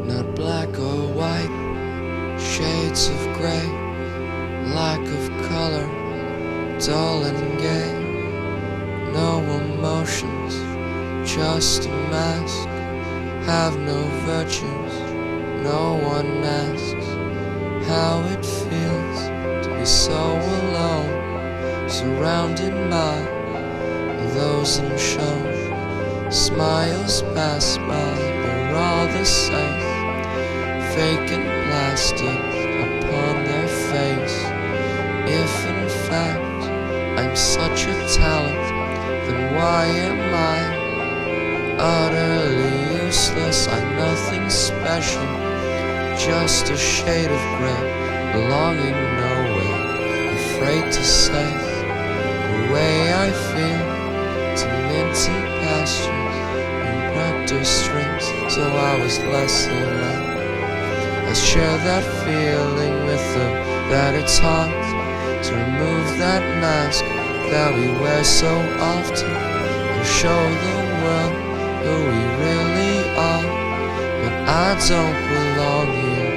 Not black or white, shades of gray, lack of color, dull and gay. No emotions, just a mask. Have no virtues, no one asks how it feels to be so alone, surrounded by those unshown. Smiles pass by, they're all the same, fake and plastic upon their face. If in fact I'm such a talent, then why am I utterly useless? I'm nothing special, just a shade of gray, belonging nowhere, afraid to say the way I feel to minty pastures and practice strings. So I was less alone. I share that feeling with them, that it's hard to remove that mask that we wear so often, and show the world who we really are. But I don't belong here,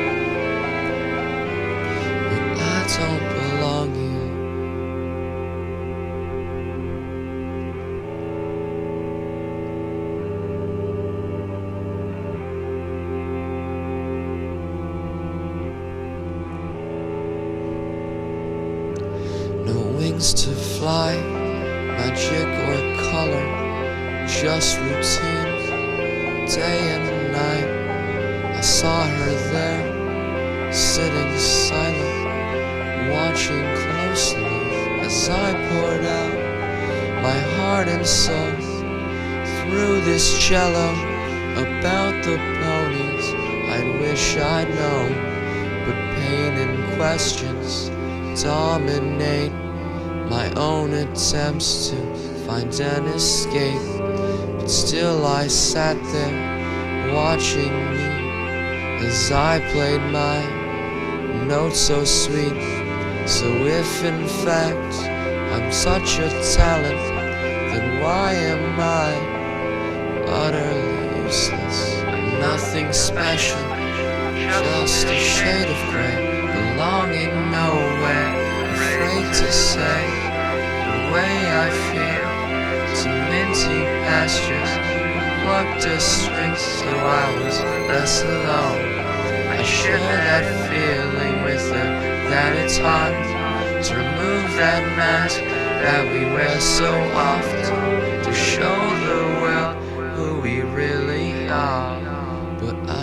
but I don't belong here. No wings to fly, magic or color, just routine, day and night. I saw her there, sitting silent, watching closely as I poured out my heart and soul through this cello about the ponies I'd wish I'd known. But pain and questions dominate my own attempts to find an escape. But still I sat there watching me as I played my notes so sweet. So if in fact I'm such a talent, then why am I utterly useless? I'm nothing special, just a shade of gray, belonging nowhere, afraid to say the way I feel to minty pastures, plucked a string. So I was less alone. I share that feeling with her, that it's hard to remove that mask that we wear so often, to show the world who we really are. But